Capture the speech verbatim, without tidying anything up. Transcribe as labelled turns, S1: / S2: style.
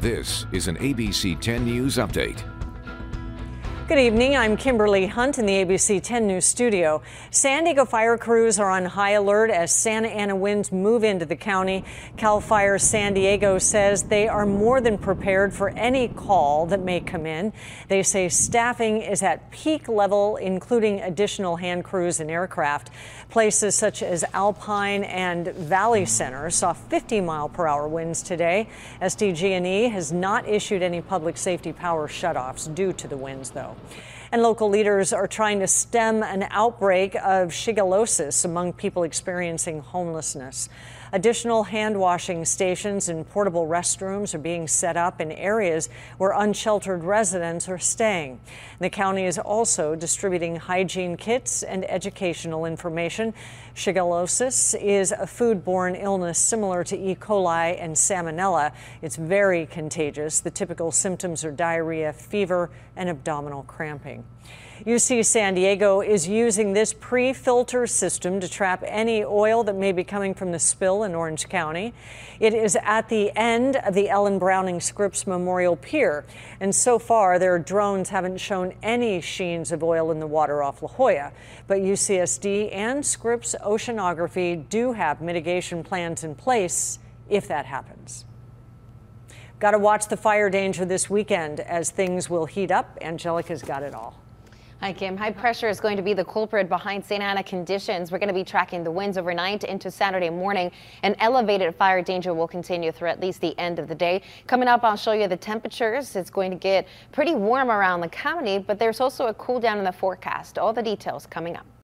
S1: This is an A B C ten News Update.
S2: Good evening. I'm Kimberly Hunt in the A B C ten News studio. San Diego fire crews are on high alert as Santa Ana winds move into the county. Cal Fire San Diego says they are more than prepared for any call that may come in. They say staffing is at peak level, including additional hand crews and aircraft. Places such as Alpine and Valley Center saw fifty mile per hour winds today. S D G and E has not issued any public safety power shutoffs due to the winds, though. And local leaders are trying to stem an outbreak of shigellosis among people experiencing homelessness. Additional hand washing stations and portable restrooms are being set up in areas where unsheltered residents are staying. The county is also distributing hygiene kits and educational information. Shigellosis is a foodborne illness similar to E. coli and salmonella. It's very contagious. The typical symptoms are diarrhea, fever, and abdominal cramping. U C San Diego is using this pre-filter system to trap any oil that may be coming from the spill in Orange County. It is at the end of the Ellen Browning Scripps Memorial Pier, and so far their drones haven't shown any sheens of oil in the water off La Jolla. But U C S D and Scripps Oceanography do have mitigation plans in place if that happens. Got to watch the fire danger this weekend as things will heat up. Angelica's got it all.
S3: Hi, Kim. High pressure is going to be the culprit behind Santa Ana conditions. We're going to be tracking the winds overnight into Saturday morning. An elevated fire danger will continue through at least the end of the day. Coming up, I'll show you the temperatures. It's going to get pretty warm around the county, but there's also a cool down in the forecast. All the details coming up.